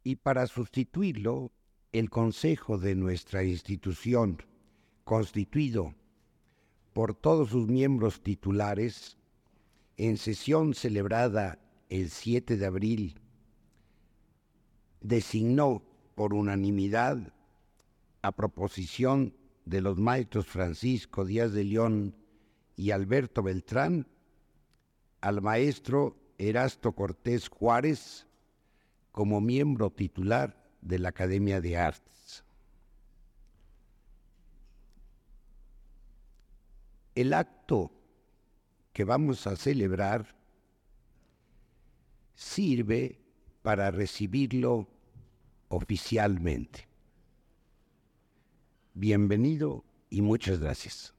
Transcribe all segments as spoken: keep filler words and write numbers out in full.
y para sustituirlo, el Consejo de nuestra institución, constituido por todos sus miembros titulares, en sesión celebrada el siete de abril, designó por unanimidad, a proposición de los maestros Francisco Díaz de León y Alberto Beltrán, al maestro Erasto Cortés Juárez como miembro titular de la Academia de Artes. El acto que vamos a celebrar sirve para recibirlo oficialmente. Bienvenido y muchas gracias.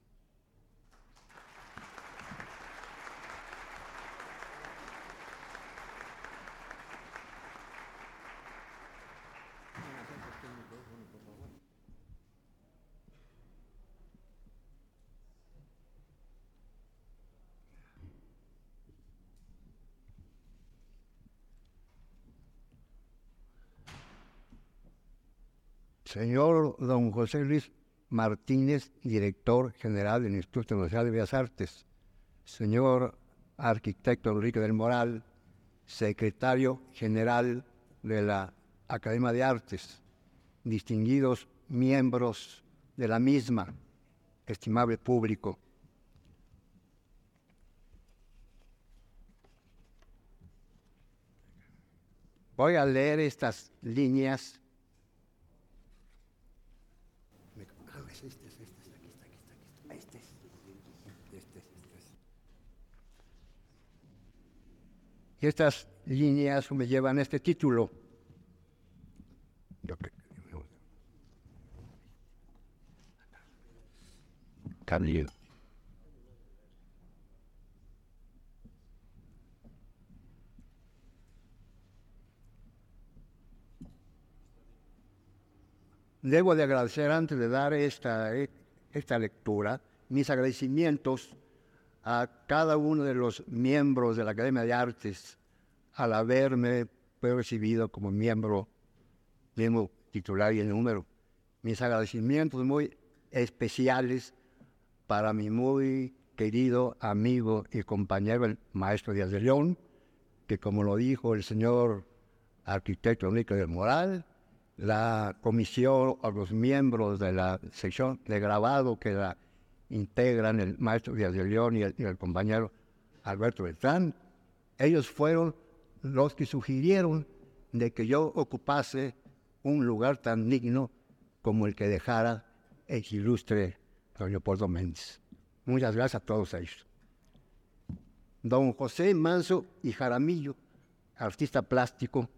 Señor don José Luis Martínez, director general del Instituto Nacional de Bellas Artes. Señor arquitecto Enrique del Moral, secretario general de la Academia de Artes. Distinguidos miembros de la misma, estimable público. Voy a leer estas líneas. Y estas líneas me llevan a este título. Cambio. Debo de agradecer, antes de dar esta, esta lectura, mis agradecimientos a cada uno de los miembros de la Academia de Artes al haberme recibido como miembro, miembro titular y el número. Mis agradecimientos muy especiales para mi muy querido amigo y compañero, el maestro Díaz de León, que como lo dijo el señor arquitecto Enrique del Moral, la comisión o los miembros de la sección de grabado que la integran el maestro Díaz de León y el, y el compañero Alberto Beltrán, ellos fueron los que sugirieron de que yo ocupase un lugar tan digno como el que dejara el ilustre don Leopoldo Méndez. Muchas gracias a todos ellos. Don José Manso y Jaramillo, artista plástico,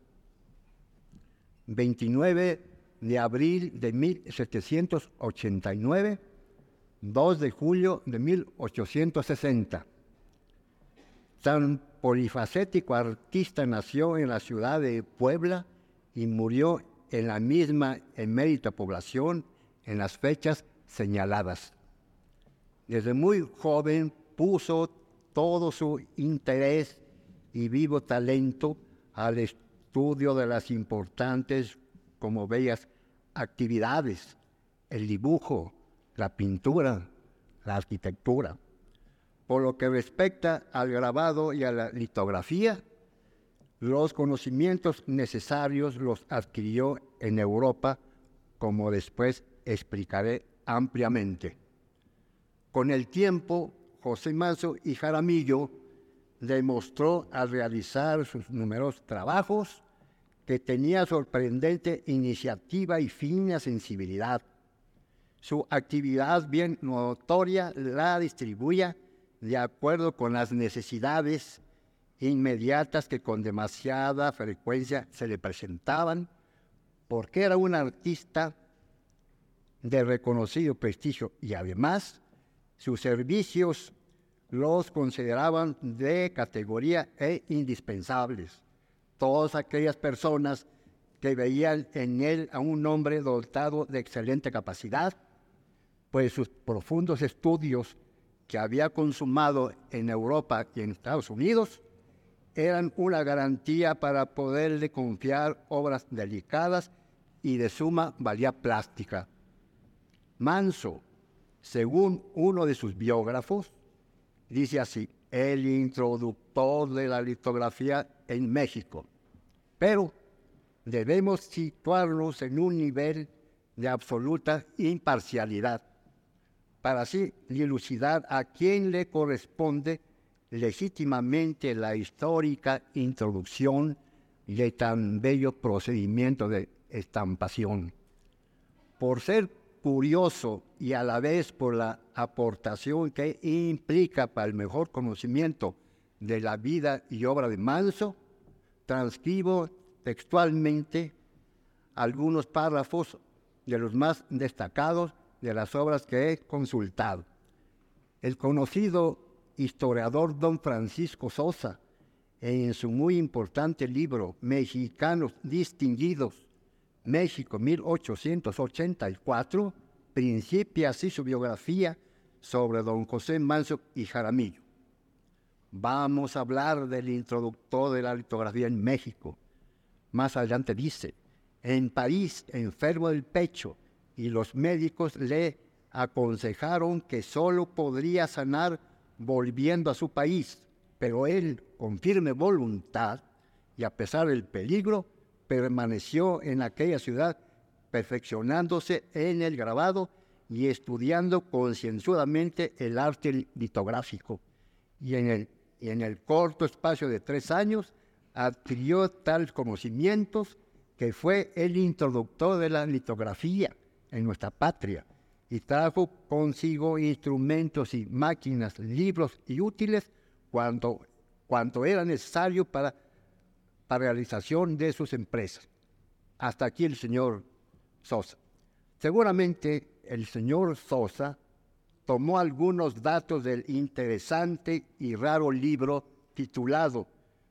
veintinueve de abril de mil setecientos ochenta y nueve, dos de julio de mil ochocientos sesenta. Tan polifacético artista nació en la ciudad de Puebla y murió en la misma emérita población en las fechas señaladas. Desde muy joven puso todo su interés y vivo talento al estudio de las importantes como bellas actividades, el dibujo, la pintura, la arquitectura. Por lo que respecta al grabado y a la litografía, los conocimientos necesarios los adquirió en Europa, como después explicaré ampliamente. Con el tiempo, José Manso y Jaramillo demostró al realizar sus numerosos trabajos que tenía sorprendente iniciativa y fina sensibilidad. Su actividad bien notoria la distribuía de acuerdo con las necesidades inmediatas que con demasiada frecuencia se le presentaban, porque era un artista de reconocido prestigio y además sus servicios los consideraban de categoría e indispensables. Todas aquellas personas que veían en él a un hombre dotado de excelente capacidad, pues sus profundos estudios que había consumado en Europa y en Estados Unidos eran una garantía para poderle confiar obras delicadas y de suma valía plástica. Manso, según uno de sus biógrafos, dice así: el introductor de la litografía en México. Pero debemos situarnos en un nivel de absoluta imparcialidad, para así dilucidar a quién le corresponde legítimamente la histórica introducción de tan bello procedimiento de estampación. Por ser curioso y a la vez por la aportación que implica para el mejor conocimiento de la vida y obra de Manso, transcribo textualmente algunos párrafos de los más destacados de las obras que he consultado. El conocido historiador don Francisco Sosa, en su muy importante libro Mexicanos Distinguidos, México mil ochocientos ochenta y cuatro, principia así su biografía sobre don José Manso y Jaramillo. Vamos a hablar del introductor de la litografía en México. Más adelante dice: en París, enfermo del pecho, y los médicos le aconsejaron que solo podría sanar volviendo a su país, pero él, con firme voluntad y a pesar del peligro, permaneció en aquella ciudad, perfeccionándose en el grabado y estudiando concienzudamente el arte litográfico. Y en el, y en el corto espacio de tres años adquirió tales conocimientos que fue el introductor de la litografía en nuestra patria, y trajo consigo instrumentos y máquinas, libros y útiles cuando, cuanto era necesario para la realización de sus empresas. Hasta aquí el señor Sosa. Seguramente el señor Sosa tomó algunos datos del interesante y raro libro titulado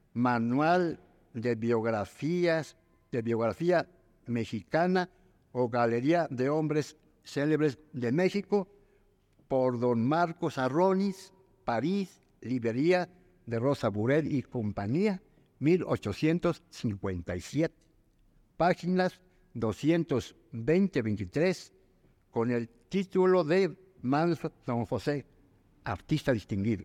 Manual de Biografías, de Biografía Mexicana o Galería de Hombres Célebres de México, por don Marcos Arronis, París, librería de Rosa Burel y compañía, mil ochocientos cincuenta y siete. Páginas doscientos veinte a veintitrés, con el título de Manso don José, artista distinguido.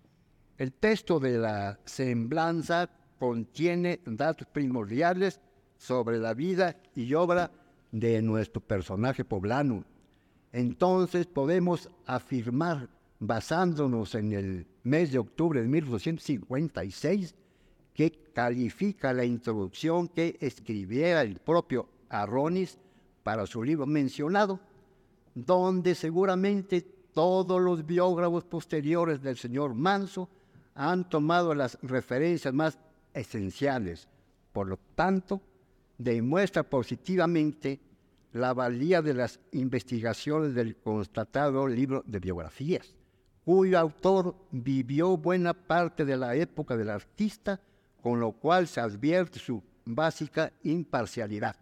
El texto de la semblanza contiene datos primordiales sobre la vida y obra de nuestro personaje poblano. Entonces podemos afirmar, basándonos en el mes de octubre de mil ochocientos cincuenta y seis, que califica la introducción que escribiera el propio Arronis para su libro mencionado, donde seguramente todos los biógrafos posteriores del señor Manso han tomado las referencias más esenciales. Por lo tanto, demuestra positivamente la valía de las investigaciones del constatado libro de biografías, cuyo autor vivió buena parte de la época del artista, con lo cual se advierte su básica imparcialidad.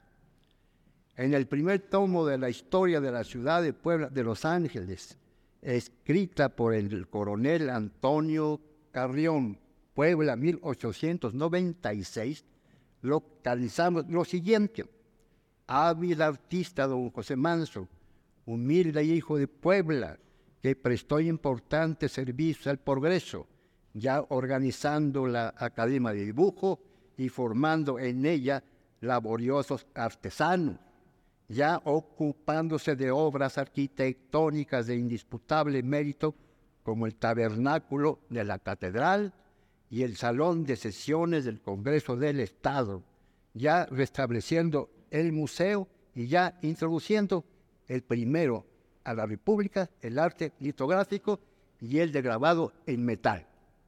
En el primer tomo de la historia de la ciudad de Puebla de Los Ángeles, escrita por el coronel Antonio Carrión, Puebla mil ochocientos noventa y seis, localizamos lo siguiente: hábil artista don José Manso, humilde hijo de Puebla, que prestó importantes servicios al progreso, ya organizando la Academia de Dibujo y formando en ella laboriosos artesanos, ya ocupándose de obras arquitectónicas de indisputable mérito, como el tabernáculo de la catedral y el salón de sesiones del Congreso del Estado, ya restableciendo el museo y ya introduciendo el primero a la República, el arte litográfico y el de grabado en metal.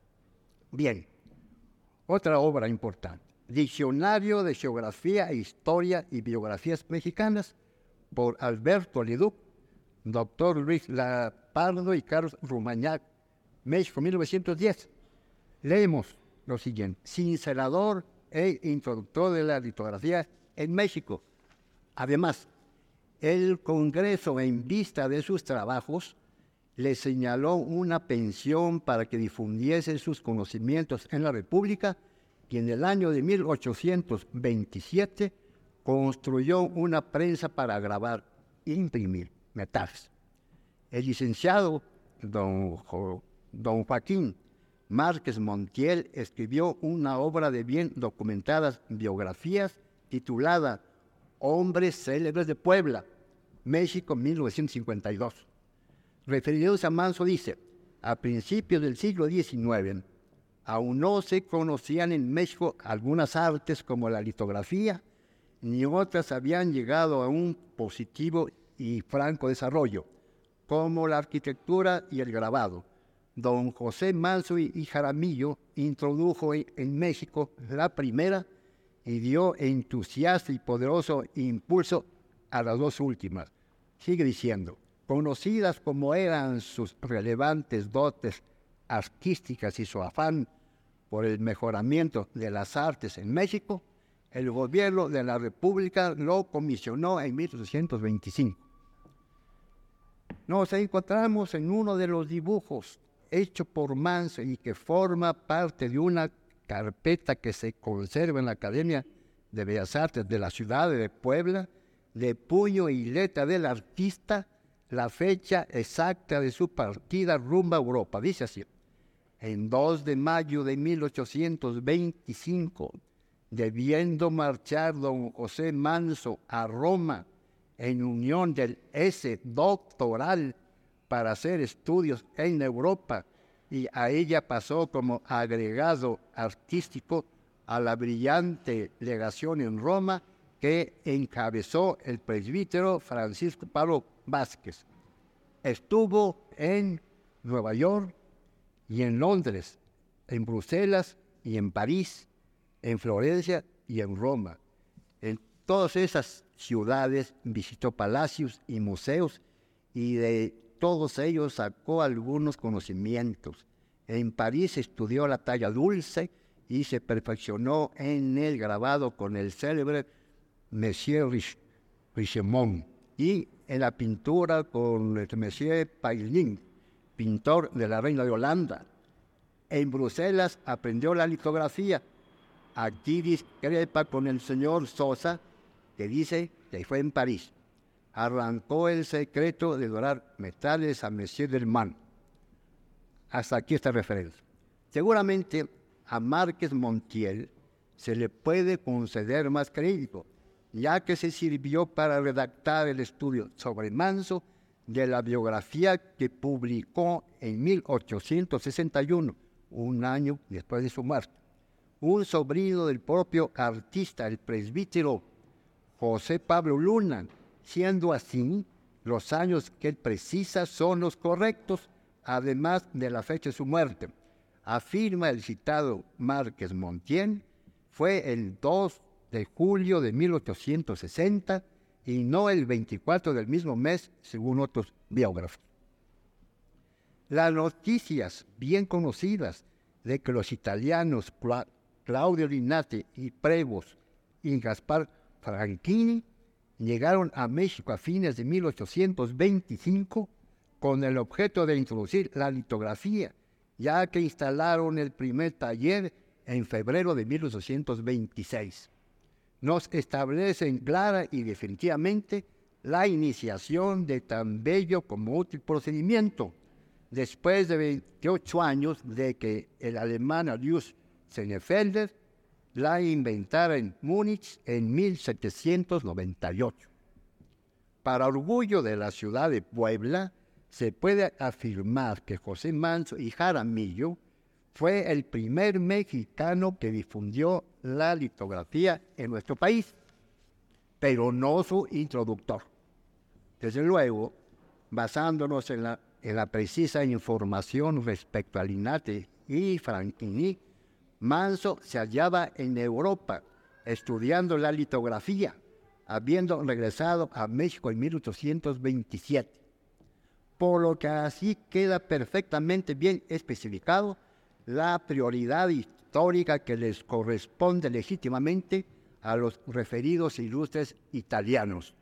Bien, otra obra importante: Diccionario de Geografía, Historia y Biografías Mexicanas, por Alberto Leduc, doctor Luis Lapardo y Carlos Rumañac, México mil novecientos diez. Leemos lo siguiente: cincelador e introductor de la litografía en México. Además, el Congreso, en vista de sus trabajos, le señaló una pensión para que difundiese sus conocimientos en la República y en el año de mil ochocientos veintisiete construyó una prensa para grabar e imprimir metales. El licenciado don, jo, don Joaquín Márquez Montiel escribió una obra de bien documentadas biografías titulada Hombres Célebres de Puebla, México, mil novecientos cincuenta y dos. Refiriéndose a Manso, dice: a principios del siglo diecinueve, aún no se conocían en México algunas artes como la litografía, ni otras habían llegado a un positivo y franco desarrollo, como la arquitectura y el grabado. Don José Manso y Jaramillo introdujo en México la primera y dio entusiasta y poderoso impulso a las dos últimas. Sigue diciendo: conocidas como eran sus relevantes dotes artísticas y su afán por el mejoramiento de las artes en México, el gobierno de la República lo comisionó en mil ochocientos veinticinco. Nos encontramos en uno de los dibujos hecho por Manso y que forma parte de una carpeta que se conserva en la Academia de Bellas Artes de la ciudad de Puebla, de puño y letra del artista, la fecha exacta de su partida rumbo a Europa. Dice así: en dos de mayo de mil ochocientos veinticinco, debiendo marchar don José Manso a Roma en unión del S doctoral para hacer estudios en Europa, y a ella pasó como agregado artístico a la brillante legación en Roma que encabezó el presbítero Francisco Pablo Vázquez. Estuvo en Nueva York y en Londres, en Bruselas y en París, en Florencia y en Roma. En todas esas ciudades visitó palacios y museos y de todos ellos sacó algunos conocimientos. En París estudió la talla dulce y se perfeccionó en el grabado con el célebre Monsieur Richemont, y en la pintura con el Monsieur Pailin, pintor de la Reina de Holanda. En Bruselas aprendió la litografía. Aquí discrepa con el señor Sosa, que dice que fue en París. Arrancó el secreto de dorar metales a Monsieur Delman. Hasta aquí esta referencia. Seguramente a Márquez Montiel se le puede conceder más crédito, ya que se sirvió para redactar el estudio sobre Manso de la biografía que publicó en mil ochocientos sesenta y uno, un año después de su muerte. Un sobrino del propio artista, el presbítero José Pablo Luna, siendo así, los años que él precisa son los correctos, además de la fecha de su muerte. Afirma el citado Márquez Montiel, fue el dos de julio de mil ochocientos sesenta y no el veinticuatro del mismo mes, según otros biógrafos. Las noticias bien conocidas de que los italianos Cla- Claudio Linate y Prevost y Gaspar Franchini llegaron a México a fines de mil ochocientos veinticinco con el objeto de introducir la litografía, ya que instalaron el primer taller en febrero de mil ochocientos veintiséis. Nos establecen clara y definitivamente la iniciación de tan bello como útil procedimiento, después de veintiocho años de que el alemán Julius Senefelder la inventara en Múnich en mil setecientos noventa y ocho. Para orgullo de la ciudad de Puebla, se puede afirmar que José Manso y Jaramillo fue el primer mexicano que difundió la litografía en nuestro país, pero no su introductor. Desde luego, basándonos en la, en la precisa información respecto a Linate y Franchini, Manso se hallaba en Europa estudiando la litografía, habiendo regresado a México en mil ochocientos veintisiete. Por lo que así queda perfectamente bien especificado la prioridad histórica que les corresponde legítimamente a los referidos ilustres italianos.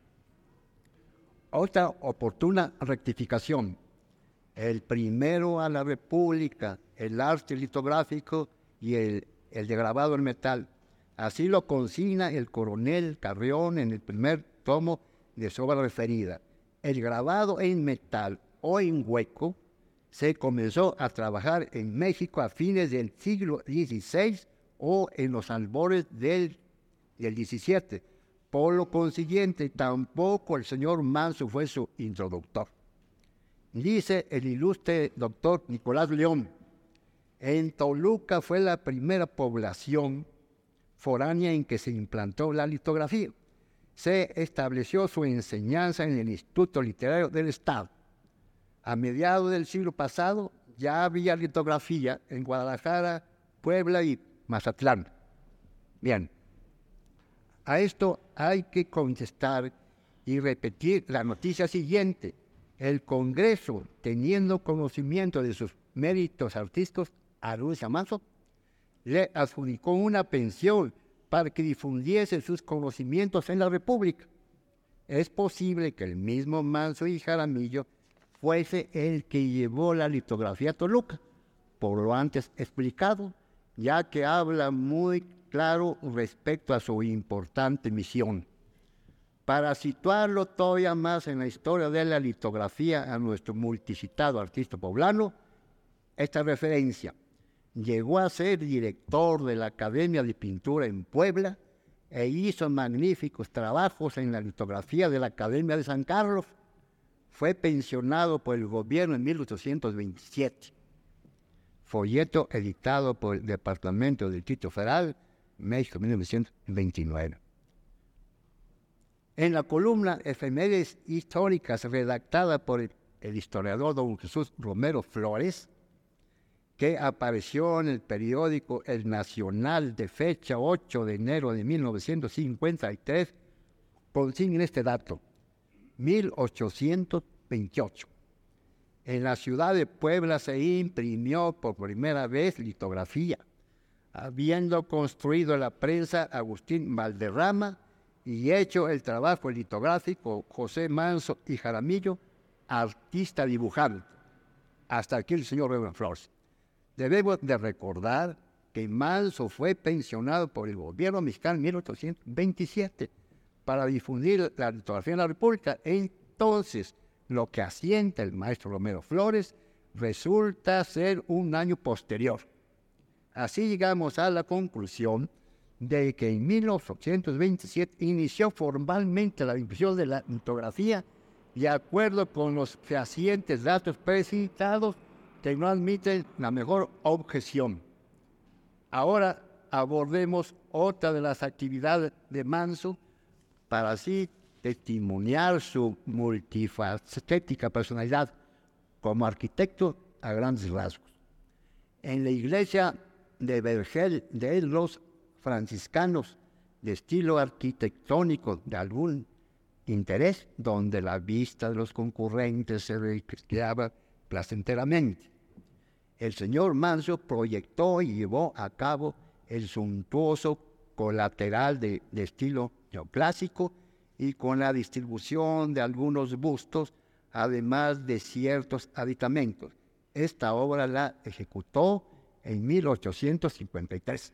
Otra oportuna rectificación: el primero a la República, el arte litográfico y el el de grabado en metal. Así lo consigna el coronel Carrión en el primer tomo de su obra referida. El grabado en metal o en hueco se comenzó a trabajar en México a fines del siglo dieciséis o en los albores del, del diecisiete. Por lo consiguiente, tampoco el señor Manso fue su introductor. Dice el ilustre doctor Nicolás León, en Toluca fue la primera población foránea en que se implantó la litografía. Se estableció su enseñanza en el Instituto Literario del Estado. A mediados del siglo pasado ya había litografía en Guadalajara, Puebla y Mazatlán. Bien, a esto hay que contestar y repetir la noticia siguiente. El Congreso, teniendo conocimiento de sus méritos artísticos, a Luis Manso le adjudicó una pensión para que difundiese sus conocimientos en la República. Es posible que el mismo Manso y Jaramillo fuese el que llevó la litografía a Toluca, por lo antes explicado, ya que habla muy claro respecto a su importante misión. Para situarlo todavía más en la historia de la litografía a nuestro multicitado artista poblano, esta referencia: llegó a ser director de la Academia de Pintura en Puebla e hizo magníficos trabajos en la litografía de la Academia de San Carlos. Fue pensionado por el gobierno en mil ochocientos veintisiete. Folleto editado por el Departamento del Distrito Federal, México, mil novecientos veintinueve. En la columna Efemérides Históricas, redactada por el, el historiador don Jesús Romero Flores, que apareció en el periódico El Nacional de fecha ocho de enero de mil novecientos cincuenta y tres, consigna este dato: mil ochocientos veintiocho. En la ciudad de Puebla se imprimió por primera vez litografía, habiendo construido la prensa Agustín Valderrama y hecho el trabajo litográfico José Manso y Jaramillo, artista dibujante. Hasta aquí el señor Romero Flores. Debemos de recordar que Manso fue pensionado por el gobierno mexicano en mil ochocientos veintisiete para difundir la litografía en la República. Entonces, lo que asienta el maestro Romero Flores resulta ser un año posterior. Así llegamos a la conclusión de que en mil ochocientos veintisiete inició formalmente la difusión de la litografía, de acuerdo con los fehacientes datos precitados que no admiten la mejor objeción. Ahora abordemos otra de las actividades de Manso para así testimoniar su multifacética personalidad como arquitecto a grandes rasgos. En la iglesia de Vergel de los franciscanos, de estilo arquitectónico de algún interés, donde la vista de los concurrentes se recreaba placenteramente, el señor Manso proyectó y llevó a cabo el suntuoso colateral de, de estilo neoclásico y con la distribución de algunos bustos, además de ciertos aditamentos. Esta obra la ejecutó en mil ochocientos cincuenta y tres.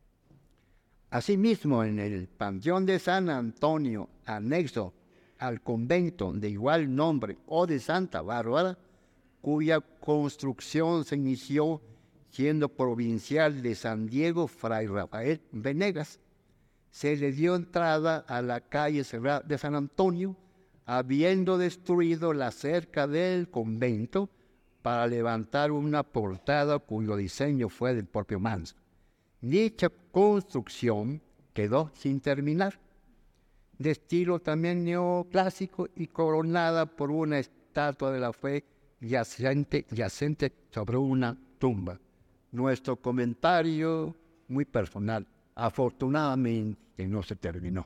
Asimismo, en el Panteón de San Antonio, anexo al convento de igual nombre o de Santa Bárbara, cuya construcción se inició siendo provincial de San Diego Fray Rafael Venegas, se le dio entrada a la calle cerrada de San Antonio, habiendo destruido la cerca del convento para levantar una portada cuyo diseño fue del propio Manso. Dicha construcción quedó sin terminar, de estilo también neoclásico y coronada por una estatua de la fe yacente, yacente sobre una tumba. Nuestro comentario muy personal, afortunadamente no se terminó.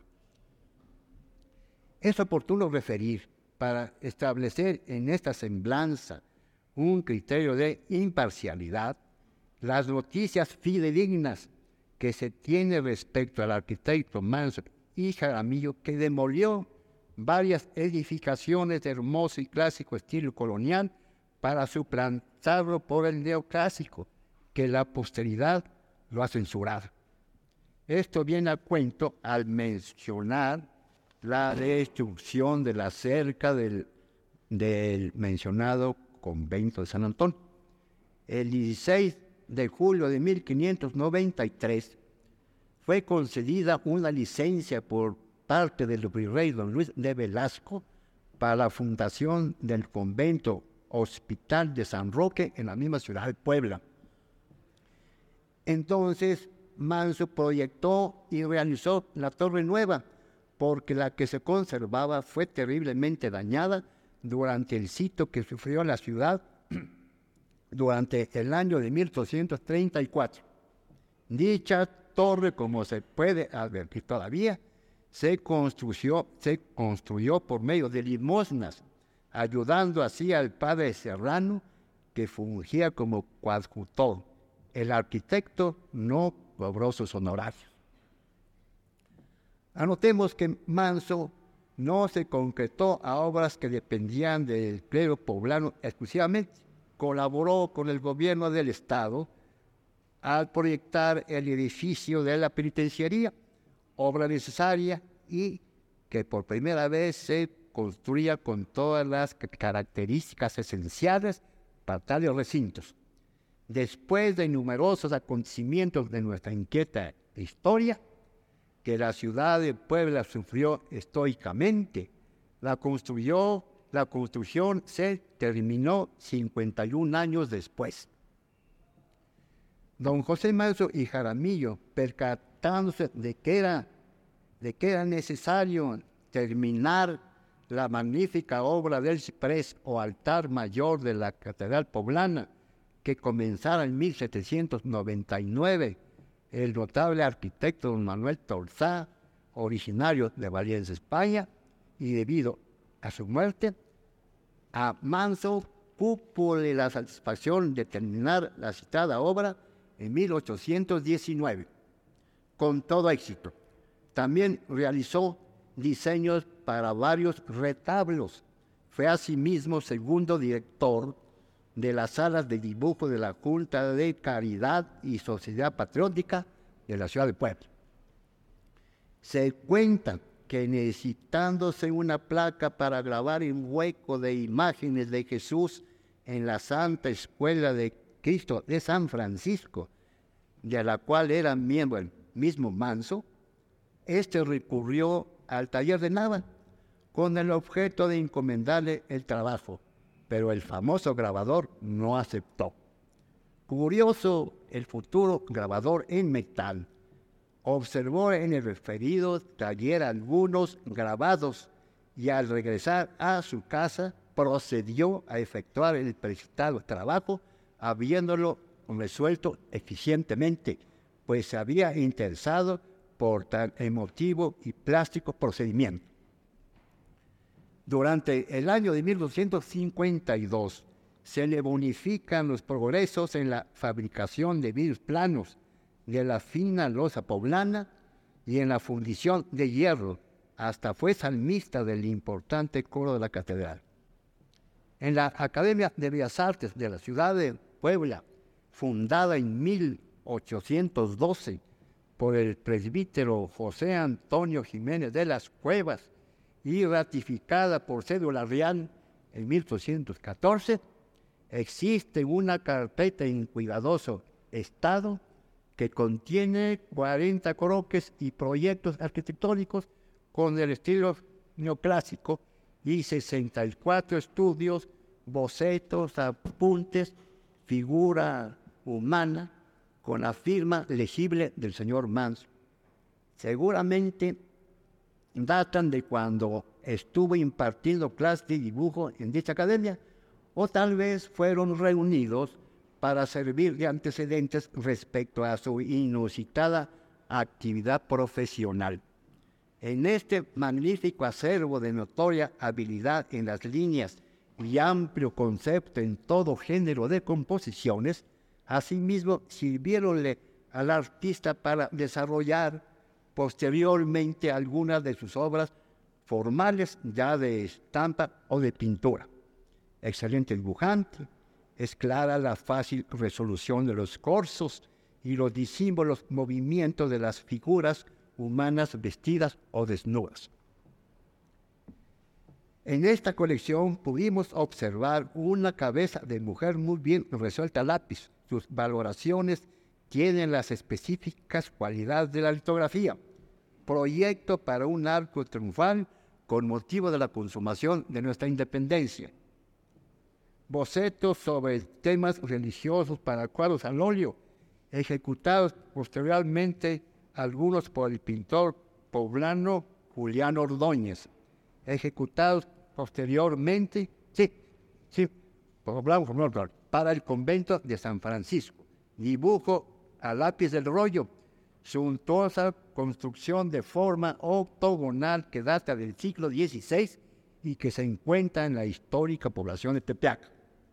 Es oportuno referir, para establecer en esta semblanza un criterio de imparcialidad, las noticias fidedignas que se tiene respecto al arquitecto Manso y Jaramillo, que demolió varias edificaciones de hermoso y clásico estilo colonial para suplantarlo por el neoclásico, que la posteridad lo ha censurado. Esto viene a cuento al mencionar la destrucción de la cerca del, del mencionado convento de San Antón. El dieciséis de julio de mil quinientos noventa y tres fue concedida una licencia por parte del virrey don Luis de Velasco para la fundación del convento Hospital de San Roque en la misma ciudad de Puebla. Entonces Manso proyectó y realizó la Torre Nueva, porque la que se conservaba fue terriblemente dañada durante el sitio que sufrió la ciudad durante el año de mil ochocientos treinta y cuatro. Dicha torre, como se puede advertir todavía, se construyó, se construyó por medio de limosnas, ayudando así al padre Serrano, que fungía como coadjutor. El arquitecto no cobró sus honorarios. Anotemos que Manso no se concretó a obras que dependían del clero poblano exclusivamente. Colaboró con el gobierno del Estado al proyectar el edificio de la penitenciaría, obra necesaria y que por primera vez se construía con todas las características esenciales para tales recintos. Después de numerosos acontecimientos de nuestra inquieta historia, que la ciudad de Puebla sufrió estoicamente, la, construyó, la construcción se terminó cincuenta y un años después. Don José Manso y Jaramillo, percatándose de que era, de que era necesario terminar la magnífica obra del ciprés o altar mayor de la Catedral Poblana, que comenzara en mil setecientos noventa y nueve, el notable arquitecto don Manuel Torzá, originario de Valencia, España, y debido a su muerte, a Manso cúpole la satisfacción de terminar la citada obra en mil ochocientos diecinueve, con todo éxito. También realizó diseños para varios retablos. Fue asimismo segundo director de las salas de dibujo de la Junta de Caridad y Sociedad Patriótica de la ciudad de Puebla. Se cuenta que necesitándose una placa para grabar un hueco de imágenes de Jesús en la Santa Escuela de Cristo de San Francisco, de la cual era miembro el mismo Manso, este recurrió al taller de Nava con el objeto de encomendarle el trabajo, pero el famoso grabador no aceptó. Curioso, el futuro grabador en metal observó en el referido taller algunos grabados y al regresar a su casa procedió a efectuar el precitado trabajo, habiéndolo resuelto eficientemente, pues se había interesado por tan emotivo y plástico procedimiento. Durante el año de mil doscientos cincuenta y dos se le bonifican los progresos en la fabricación de vidrios planos, de la fina loza poblana y en la fundición de hierro. Hasta fue salmista del importante coro de la catedral. En la Academia de Bellas Artes de la ciudad de Puebla, fundada en mil ochocientos doce por el presbítero José Antonio Jiménez de las Cuevas y ratificada por cédula real en mil ochocientos catorce, existe una carpeta en cuidadoso estado que contiene cuarenta croquis y proyectos arquitectónicos con el estilo neoclásico y sesenta y cuatro estudios, bocetos, apuntes, figura humana con la firma legible del señor Manso. Seguramente datan de cuando estuvo impartiendo clases de dibujo en dicha academia, o tal vez fueron reunidos para servir de antecedentes respecto a su inusitada actividad profesional. En este magnífico acervo de notoria habilidad en las líneas y amplio concepto en todo género de composiciones, asimismo sirviéronle al artista para desarrollar posteriormente algunas de sus obras formales ya de estampa o de pintura. Excelente dibujante, es clara la fácil resolución de los corsos y los disímbolos movimientos de las figuras humanas vestidas o desnudas. En esta colección pudimos observar una cabeza de mujer muy bien resuelta a lápiz. Sus valoraciones tienen las específicas cualidades de la litografía. Proyecto para un arco triunfal con motivo de la consumación de nuestra independencia. Bocetos sobre temas religiosos para cuadros al óleo, ejecutados posteriormente algunos por el pintor poblano Julián Ordóñez, ejecutados posteriormente, sí, sí, poblano, para el convento de San Francisco. Dibujo a lápiz del rollo, suntuosa construcción de forma octogonal que data del siglo dieciséis y que se encuentra en la histórica población de Tepeac,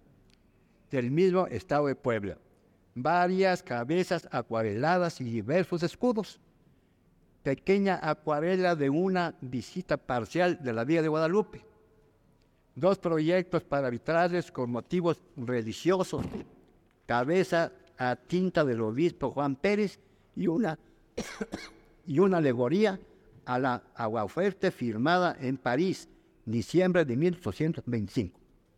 del mismo estado de Puebla. Varias cabezas acuareladas y diversos escudos. Pequeña acuarela de una visita parcial de la Villa de Guadalupe. Dos proyectos para vitrales con motivos religiosos. Cabeza a tinta del obispo Juan Pérez y una, y una alegoría a la aguafuerte firmada en París, diciembre de mil ochocientos veinticinco.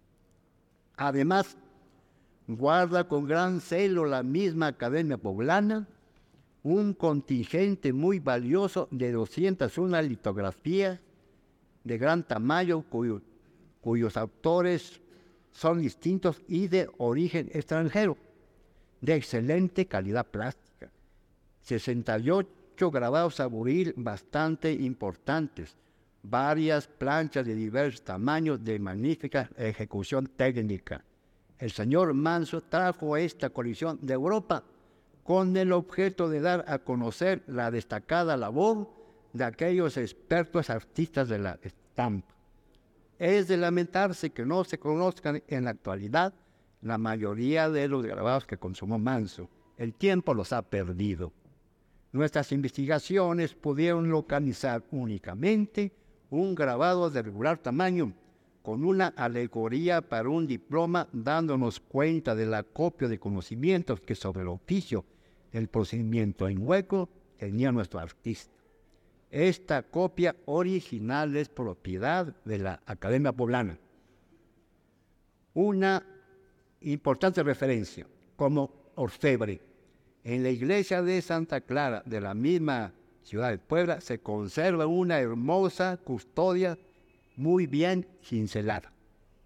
Además, guarda con gran celo la misma Academia Poblana un contingente muy valioso de doscientas una litografías de gran tamaño cuyo, cuyos autores son distintos y de origen extranjero, de excelente calidad plástica. sesenta y ocho grabados a buril bastante importantes, varias planchas de diversos tamaños de magnífica ejecución técnica. El señor Manso trajo esta colección de Europa con el objeto de dar a conocer la destacada labor de aquellos expertos artistas de la estampa. Es de lamentarse que no se conozcan en la actualidad la mayoría de los grabados que consumó Manso. El tiempo los ha perdido. Nuestras investigaciones pudieron localizar únicamente un grabado de regular tamaño con una alegoría para un diploma, dándonos cuenta del acopio de conocimientos que sobre el oficio del procedimiento en hueco tenía nuestro artista. Esta copia original es propiedad de la Academia Poblana. Una importante referencia, como orfebre. En la iglesia de Santa Clara, de la misma ciudad de Puebla, se conserva una hermosa custodia muy bien cincelada.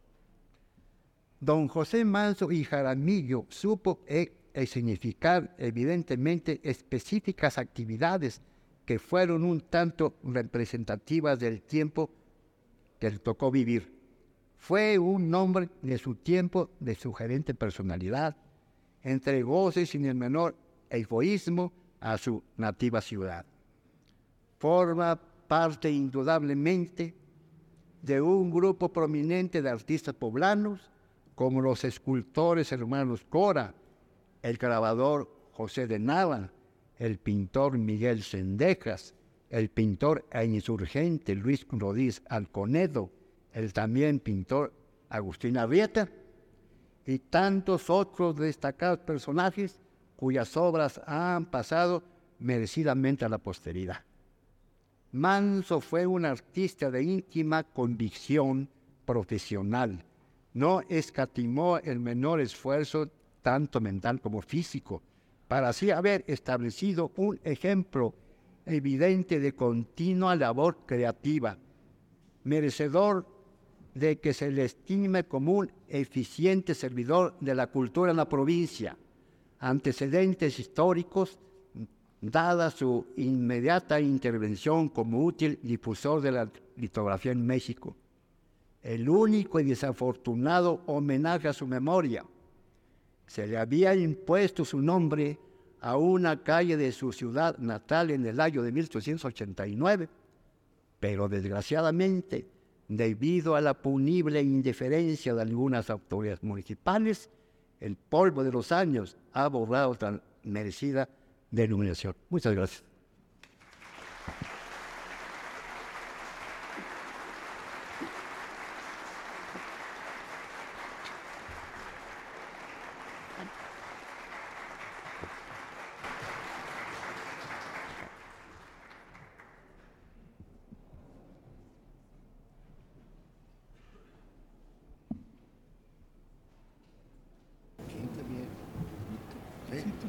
Don José Manso y Jaramillo supo e, e significar evidentemente específicas actividades que fueron un tanto representativas del tiempo que le tocó vivir. Fue un hombre de su tiempo de sugerente personalidad, entregóse sin el menor egoísmo a su nativa ciudad. Forma parte indudablemente de un grupo prominente de artistas poblanos, como los escultores hermanos Cora, el grabador José de Nava, el pintor Miguel Sendejas, el pintor e insurgente Luis Rodríguez Alconedo, el también pintor Agustín Arrieta, y tantos otros destacados personajes cuyas obras han pasado merecidamente a la posteridad. Manso fue un artista de íntima convicción profesional. No escatimó el menor esfuerzo, tanto mental como físico, para así haber establecido un ejemplo evidente de continua labor creativa, merecedor de que se le estime como un eficiente servidor de la cultura en la provincia. Antecedentes históricos, dada su inmediata intervención como útil difusor de la litografía en México. El único y desafortunado homenaje a su memoria. Se le había impuesto su nombre a una calle de su ciudad natal en el año de mil ochocientos ochenta y nueve, pero desgraciadamente, debido a la punible indiferencia de algunas autoridades municipales, el polvo de los años ha borrado tan merecida denominación. Muchas gracias.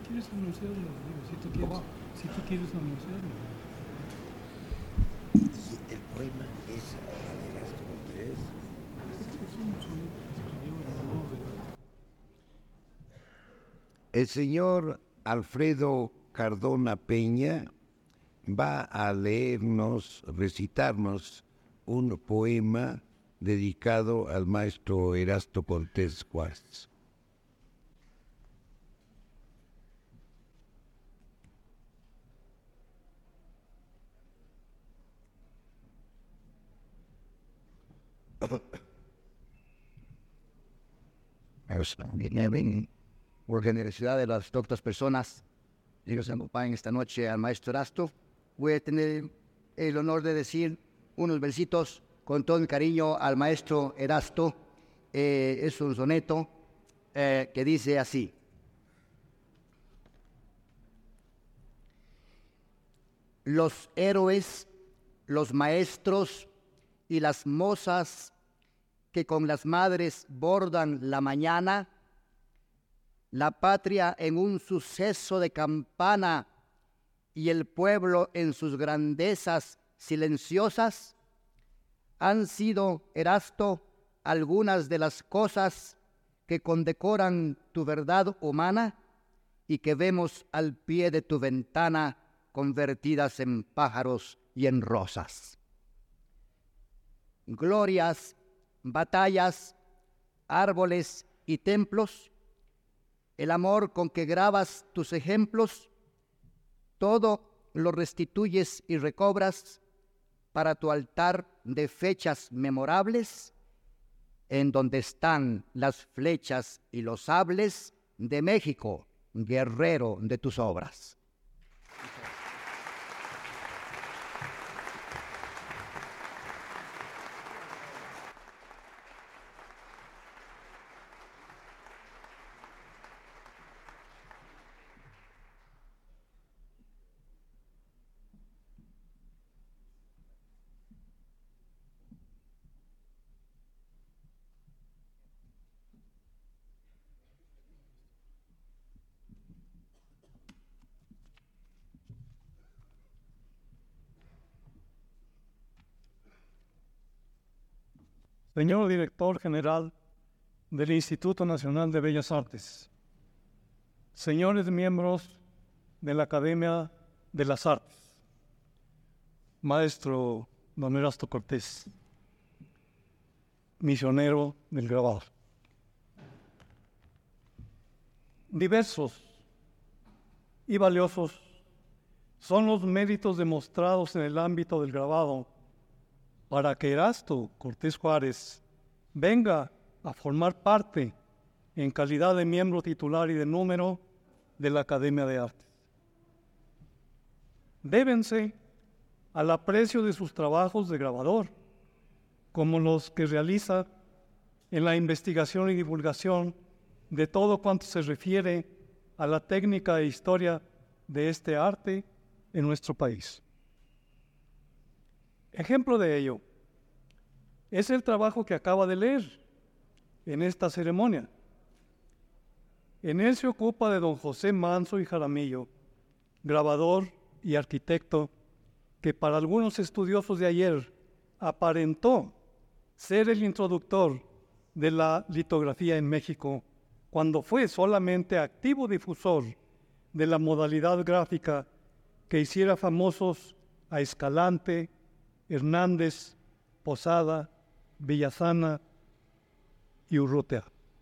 quieres anunciarlo, digo, si tú quieres, si tú quieres anunciarlo. Y el poema es de Erasto Cortés. Es un soneto que escribió en honor de... El señor Alfredo Cardona Peña va a leernos, recitarnos un poema dedicado al maestro Erasto Cortés Juárez. Por generosidad de las doctas personas que nos acompañan esta noche al maestro Erasto, voy a tener el honor de decir unos versitos con todo el cariño al maestro Erasto. Eh, es un soneto eh, que dice así: los héroes, los maestros y las mozas que con las madres bordan la mañana, la patria en un suceso de campana y el pueblo en sus grandezas silenciosas, han sido, Erasto, algunas de las cosas que condecoran tu verdad humana y que vemos al pie de tu ventana convertidas en pájaros y en rosas. Glorias, batallas, árboles y templos, el amor con que grabas tus ejemplos, todo lo restituyes y recobras para tu altar de fechas memorables, en donde están las flechas y los sables de México, guerrero de tus obras. Señor Director General del Instituto Nacional de Bellas Artes, señores miembros de la Academia de las Artes, maestro don Erasto Cortés, misionero del grabado. Diversos y valiosos son los méritos demostrados en el ámbito del grabado para que Erasto Cortés Juárez venga a formar parte en calidad de miembro titular y de número de la Academia de Artes. Débense al aprecio de sus trabajos de grabador, como los que realiza en la investigación y divulgación de todo cuanto se refiere a la técnica e historia de este arte en nuestro país. Ejemplo de ello es el trabajo que acaba de leer en esta ceremonia. En él se ocupa de don José Manso y Jaramillo, grabador y arquitecto, que para algunos estudiosos de ayer aparentó ser el introductor de la litografía en México, cuando fue solamente activo difusor de la modalidad gráfica que hiciera famosos a Escalante, Hernández, Posada, Villazana y Urrutia.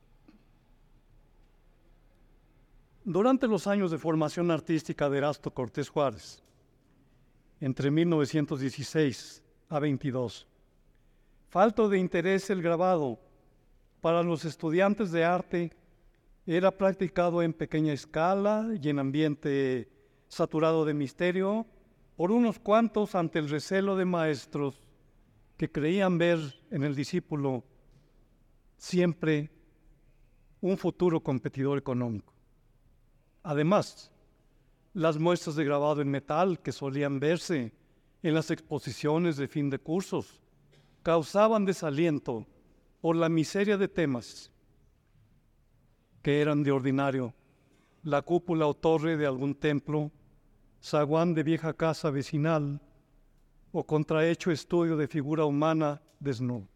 Durante los años de formación artística de Erasto Cortés Juárez, entre mil novecientos dieciséis a veintidós, falto de interés el grabado para los estudiantes de arte era practicado en pequeña escala y en ambiente saturado de misterio por unos cuantos ante el recelo de maestros que creían ver en el discípulo siempre un futuro competidor económico. Además, las muestras de grabado en metal que solían verse en las exposiciones de fin de cursos causaban desaliento por la miseria de temas que eran de ordinario la cúpula o torre de algún templo, zaguán de vieja casa vecinal o contrahecho estudio de figura humana desnuda.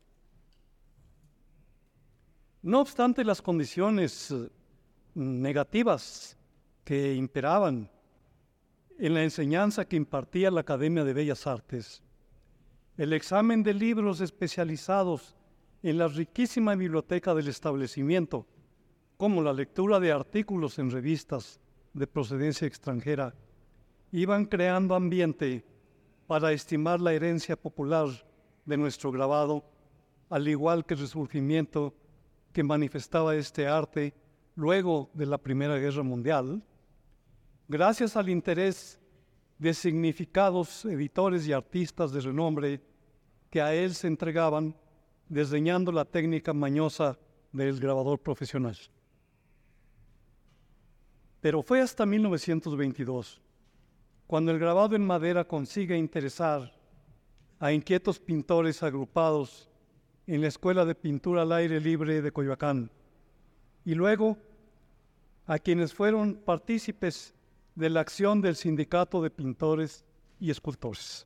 No obstante las condiciones negativas que imperaban en la enseñanza que impartía la Academia de Bellas Artes, el examen de libros especializados en la riquísima biblioteca del establecimiento, como la lectura de artículos en revistas de procedencia extranjera, iban creando ambiente para estimar la herencia popular de nuestro grabado, al igual que el resurgimiento que manifestaba este arte luego de la Primera Guerra Mundial, gracias al interés de significados editores y artistas de renombre que a él se entregaban, desdeñando la técnica mañosa del grabador profesional. Pero fue hasta mil novecientos veintidós, cuando el grabado en madera consigue interesar a inquietos pintores agrupados en la Escuela de Pintura al Aire Libre de Coyoacán, y luego a quienes fueron partícipes de la acción del Sindicato de Pintores y Escultores.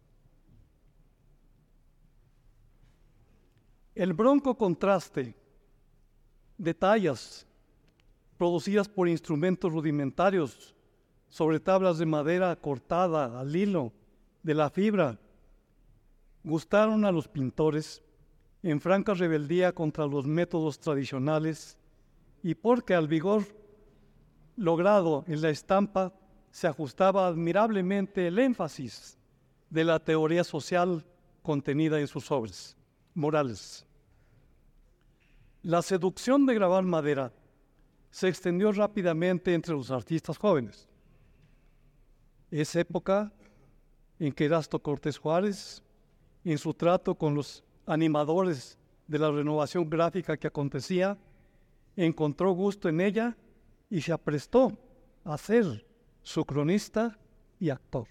El bronco contraste de tallas producidas por instrumentos rudimentarios sobre tablas de madera cortada al hilo de la fibra gustaron a los pintores en franca rebeldía contra los métodos tradicionales y porque al vigor logrado en la estampa se ajustaba admirablemente el énfasis de la teoría social contenida en sus obras morales. La seducción de grabar madera se extendió rápidamente entre los artistas jóvenes. Es época en que Erasto Cortés Juárez, en su trato con los animadores de la renovación gráfica que acontecía, encontró gusto en ella y se aprestó a ser su cronista y actor.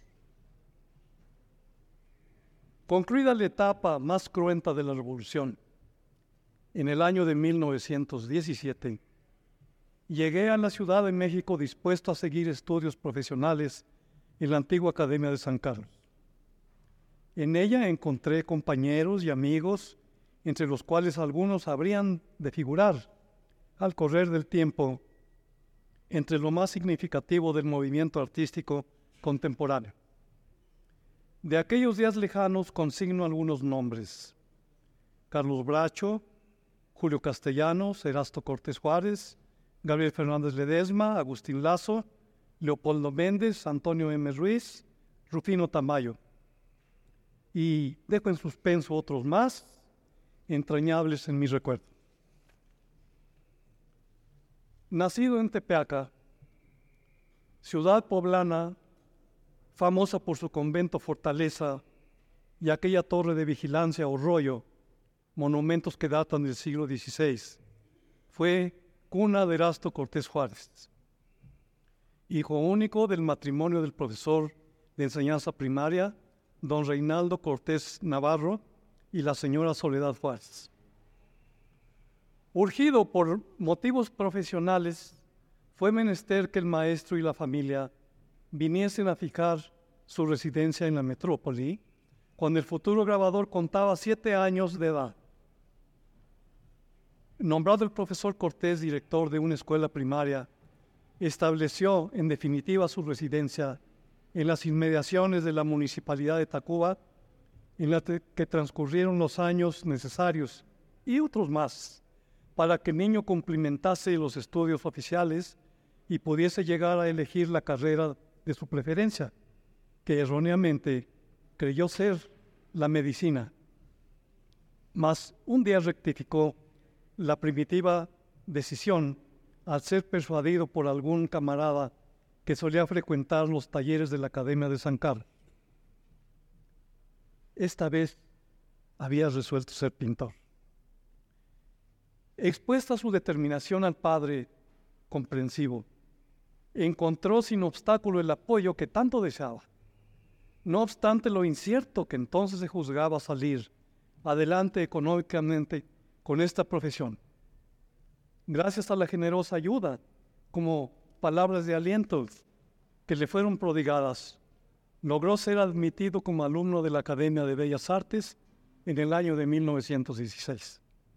Concluida la etapa más cruenta de la Revolución, en el año de mil novecientos diecisiete, llegué a la Ciudad de México dispuesto a seguir estudios profesionales en la antigua Academia de San Carlos. En ella encontré compañeros y amigos, entre los cuales algunos habrían de figurar, al correr del tiempo, entre lo más significativo del movimiento artístico contemporáneo. De aquellos días lejanos consigno algunos nombres: Carlos Bracho, Julio Castellanos, Erasto Cortés Juárez, Gabriel Fernández Ledesma, Agustín Lazo, Leopoldo Méndez, Antonio M. Ruiz, Rufino Tamayo. Y dejo en suspenso otros más entrañables en mi recuerdo. Nacido en Tepeaca, ciudad poblana, famosa por su convento fortaleza y aquella torre de vigilancia o rollo, monumentos que datan del siglo dieciséis, fue cuna de Erasto Cortés Juárez, hijo único del matrimonio del profesor de enseñanza primaria, don Reinaldo Cortés Navarro, y la señora Soledad Juárez. Urgido por motivos profesionales, fue menester que el maestro y la familia viniesen a fijar su residencia en la metrópoli, cuando el futuro grabador contaba siete años de edad. Nombrado el profesor Cortés director de una escuela primaria, estableció en definitiva su residencia en las inmediaciones de la municipalidad de Tacuba, en la que transcurrieron los años necesarios y otros más para que el niño cumplimentase los estudios oficiales y pudiese llegar a elegir la carrera de su preferencia, que erróneamente creyó ser la medicina. Mas un día rectificó la primitiva decisión al ser persuadido por algún camarada que solía frecuentar los talleres de la Academia de San Carlos. Esta vez había resuelto ser pintor. Expuesta su determinación al padre comprensivo, encontró sin obstáculo el apoyo que tanto deseaba. No obstante lo incierto que entonces se juzgaba salir adelante económicamente con esta profesión. Gracias a la generosa ayuda, como palabras de aliento que le fueron prodigadas, logró ser admitido como alumno de la Academia de Bellas Artes en el año de mil novecientos dieciséis.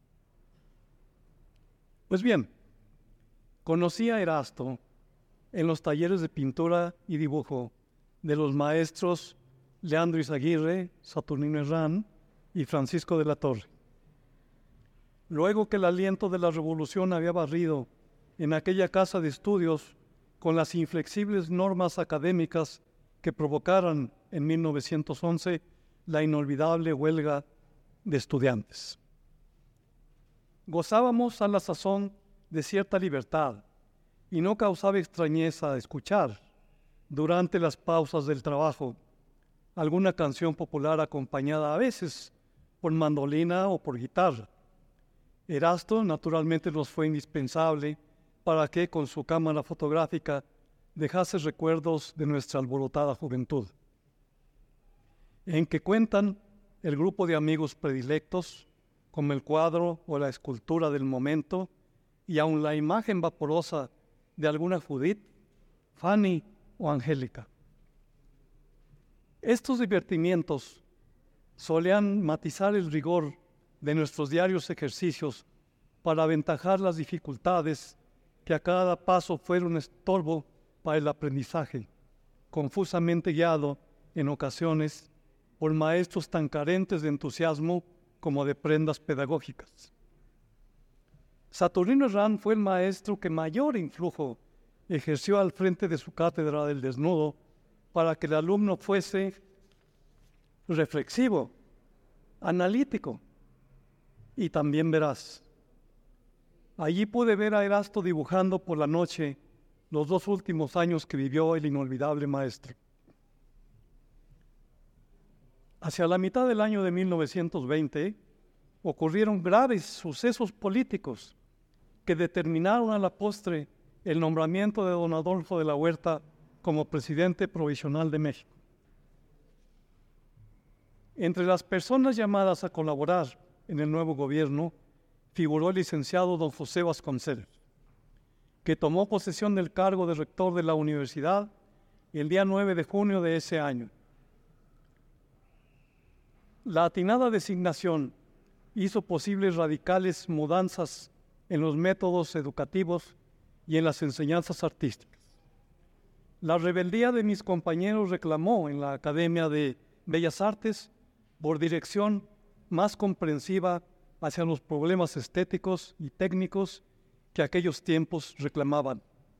Pues bien, conocí a Erasto en los talleres de pintura y dibujo de los maestros Leandro Izaguirre, Saturnino Herrán y Francisco de la Torre. Luego que el aliento de la revolución había barrido en aquella casa de estudios con las inflexibles normas académicas que provocaron en mil novecientos once la inolvidable huelga de estudiantes. Gozábamos a la sazón de cierta libertad y no causaba extrañeza escuchar, durante las pausas del trabajo, alguna canción popular acompañada a veces por mandolina o por guitarra. Erasto naturalmente nos fue indispensable para que con su cámara fotográfica dejase recuerdos de nuestra alborotada juventud, en que cuentan el grupo de amigos predilectos, como el cuadro o la escultura del momento, y aun la imagen vaporosa de alguna Judith, Fanny o Angélica. Estos divertimientos solían matizar el rigor de nuestros diarios ejercicios para aventajar las dificultades que a cada paso fueron estorbo para el aprendizaje, confusamente guiado en ocasiones por maestros tan carentes de entusiasmo como de prendas pedagógicas. Saturnino Herrán fue el maestro que mayor influjo ejerció al frente de su cátedra del desnudo para que el alumno fuese reflexivo, analítico y también veraz. Allí pude ver a Erasto dibujando por la noche los dos últimos años que vivió el inolvidable maestro. Hacia la mitad del año de mil novecientos veinte ocurrieron graves sucesos políticos que determinaron a la postre el nombramiento de don Adolfo de la Huerta como presidente provisional de México. Entre las personas llamadas a colaborar en el nuevo gobierno figuró el licenciado don José Vasconcelos, que tomó posesión del cargo de rector de la universidad el día nueve de junio de ese año. La atinada designación hizo posibles radicales mudanzas en los métodos educativos y en las enseñanzas artísticas. La rebeldía de mis compañeros reclamó en la Academia de Bellas Artes por dirección más comprensiva hacia los problemas estéticos y técnicos que aquellos tiempos reclamaban.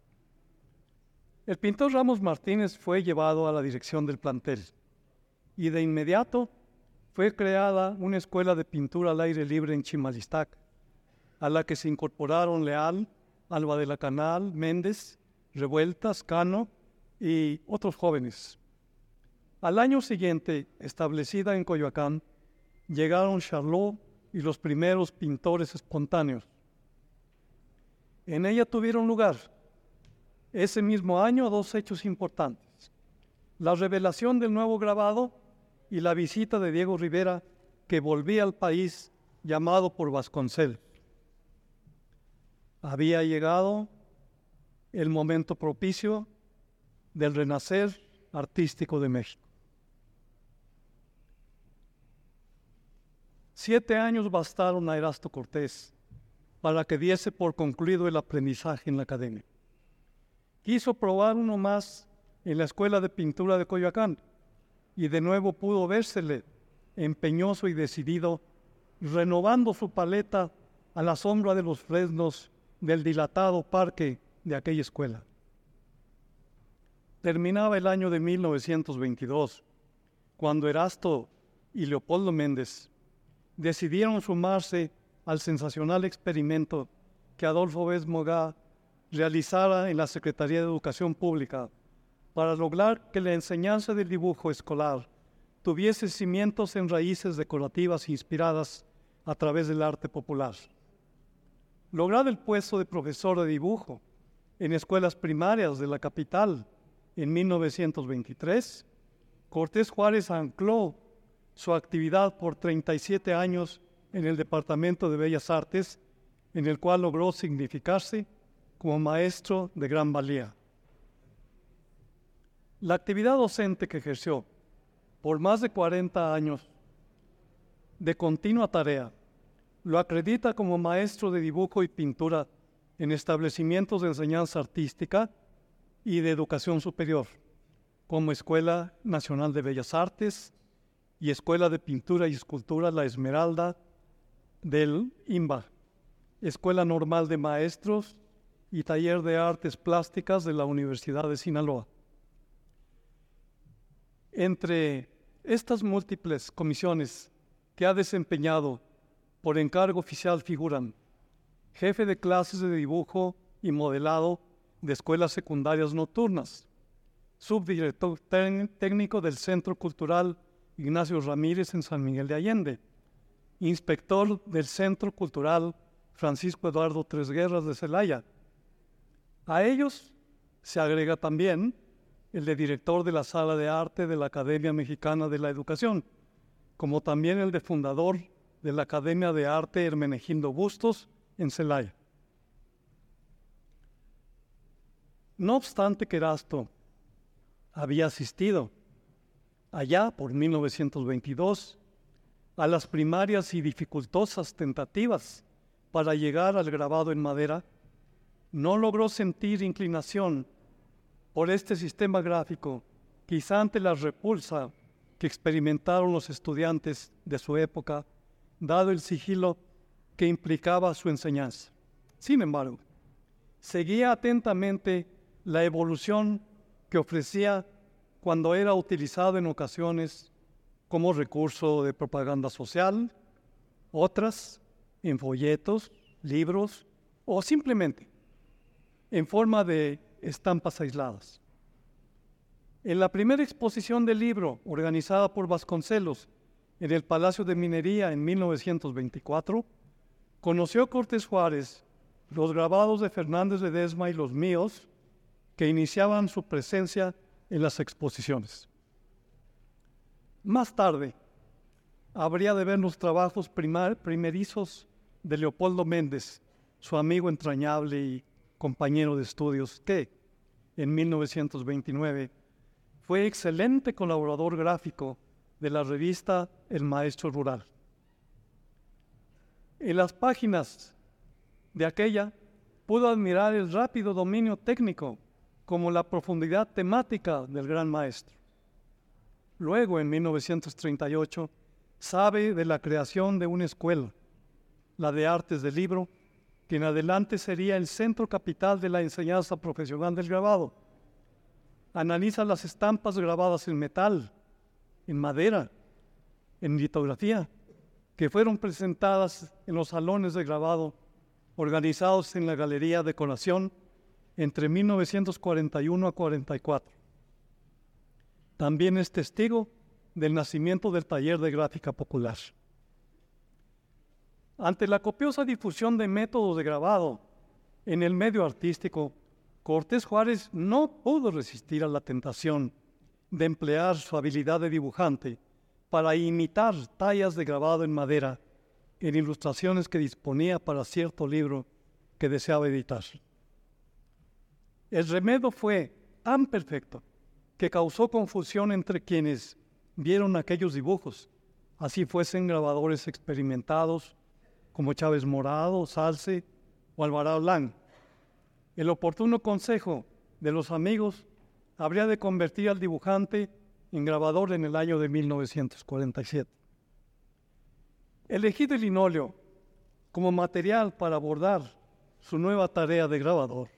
El pintor Ramos Martínez fue llevado a la dirección del plantel y de inmediato fue creada una escuela de pintura al aire libre en Chimalistac, a la que se incorporaron Leal, Alba de la Canal, Méndez, Revueltas, Cano y otros jóvenes. Al año siguiente, establecida en Coyoacán, llegaron Charlot y los primeros pintores espontáneos. En ella tuvieron lugar, ese mismo año, dos hechos importantes: la revelación del nuevo grabado y la visita de Diego Rivera, que volvía al país llamado por Vasconcelos. Había llegado el momento propicio del renacer artístico de México. Siete años bastaron a Erasto Cortés para que diese por concluido el aprendizaje en la academia. Quiso probar uno más en la Escuela de Pintura de Coyoacán y de nuevo pudo vérsele empeñoso y decidido, renovando su paleta a la sombra de los fresnos del dilatado parque de aquella escuela. Terminaba el año de mil novecientos veintidós, cuando Erasto y Leopoldo Méndez decidieron sumarse al sensacional experimento que Adolfo Béz Mogá realizara en la Secretaría de Educación Pública para lograr que la enseñanza del dibujo escolar tuviese cimientos en raíces decorativas inspiradas a través del arte popular. Lograr el puesto de profesor de dibujo en escuelas primarias de la capital en mil novecientos veintitrés, Cortés Juárez ancló su actividad por treinta y siete años en el Departamento de Bellas Artes, en el cual logró significarse como maestro de gran valía. La actividad docente que ejerció por más de cuarenta años de continua tarea lo acredita como maestro de dibujo y pintura en establecimientos de enseñanza artística y de educación superior, como Escuela Nacional de Bellas Artes y Escuela de Pintura y Escultura La Esmeralda del I M B A, Escuela Normal de Maestros y Taller de Artes Plásticas de la Universidad de Sinaloa. Entre estas múltiples comisiones que ha desempeñado por encargo oficial figuran jefe de clases de dibujo y modelado de escuelas secundarias nocturnas, subdirector técnico del Centro Cultural Ignacio Ramírez en San Miguel de Allende, inspector del Centro Cultural Francisco Eduardo Tres Guerras de Celaya. A ellos se agrega también el de director de la Sala de Arte de la Academia Mexicana de la Educación, como también el de fundador de la Academia de Arte Hermenegildo Bustos en Celaya. No obstante que Erasto había asistido allá por mil novecientos veintidós a las primarias y dificultosas tentativas para llegar al grabado en madera, no logró sentir inclinación por este sistema gráfico, quizá ante la repulsa que experimentaron los estudiantes de su época, dado el sigilo que implicaba su enseñanza. Sin embargo, seguía atentamente la evolución que ofrecía cuando era utilizado en ocasiones como recurso de propaganda social, otras en folletos, libros o simplemente en forma de estampas aisladas. En la primera exposición del libro, organizada por Vasconcelos en el Palacio de Minería en mil novecientos veinticuatro, conoció Cortés Juárez los grabados de Fernández Ledesma y los míos que iniciaban su presencia en las exposiciones. Más tarde, habría de ver los trabajos primar, primerizos de Leopoldo Méndez, su amigo entrañable y compañero de estudios, que en mil novecientos veintinueve fue excelente colaborador gráfico de la revista El Maestro Rural. En las páginas de aquella pudo admirar el rápido dominio técnico como la profundidad temática del gran maestro. Luego, en mil novecientos treinta y ocho, sabe de la creación de una escuela, la de Artes del Libro, que en adelante sería el centro capital de la enseñanza profesional del grabado. Analiza las estampas grabadas en metal, en madera, en litografía, que fueron presentadas en los salones de grabado organizados en la Galería Decoración entre mil novecientos cuarenta y uno a cuarenta y cuatro. También es testigo del nacimiento del taller de gráfica popular. Ante la copiosa difusión de métodos de grabado en el medio artístico, Cortés Juárez no pudo resistir a la tentación de emplear su habilidad de dibujante para imitar tallas de grabado en madera en ilustraciones que disponía para cierto libro que deseaba editar. El remedio fue tan perfecto que causó confusión entre quienes vieron aquellos dibujos, así fuesen grabadores experimentados como Chávez Morado, Salce o Alvarado Lang. El oportuno consejo de los amigos habría de convertir al dibujante en grabador en el año de mil novecientos cuarenta y siete. Elegido el linóleo como material para abordar su nueva tarea de grabador,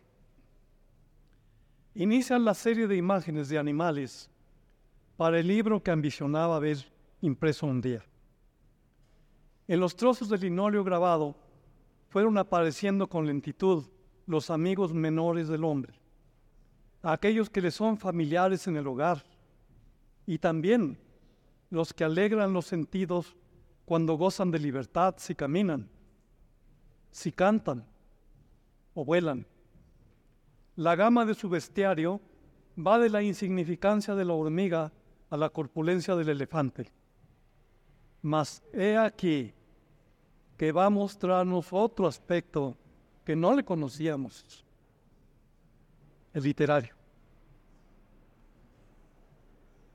inicia la serie de imágenes de animales para el libro que ambicionaba ver impreso un día. En los trozos de linóleo grabado fueron apareciendo con lentitud los amigos menores del hombre, aquellos que le son familiares en el hogar, y también los que alegran los sentidos cuando gozan de libertad, si caminan, si cantan o vuelan. La gama de su bestiario va de la insignificancia de la hormiga a la corpulencia del elefante. Mas he aquí que va a mostrarnos otro aspecto que no le conocíamos, el literario.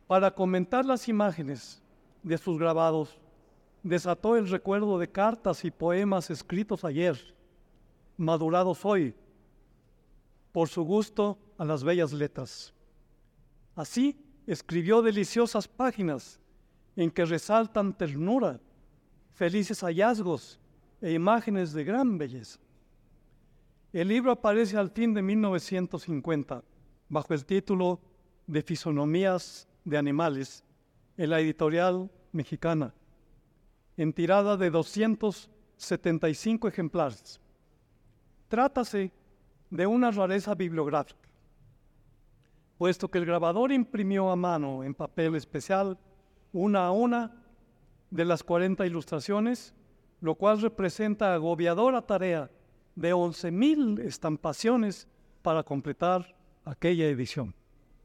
Para comentar las imágenes de sus grabados, desató el recuerdo de cartas y poemas escritos ayer, madurados hoy, por su gusto a las bellas letras. Así escribió deliciosas páginas en que resaltan ternura, felices hallazgos e imágenes de gran belleza. El libro aparece al fin de mil novecientos cincuenta, bajo el título de Fisonomías de Animales, en la editorial Mexicana, en tirada de doscientos setenta y cinco ejemplares. Trátase de una rareza bibliográfica, puesto que el grabador imprimió a mano en papel especial una a una de las cuarenta ilustraciones, lo cual representa agobiadora tarea de once mil estampaciones para completar aquella edición.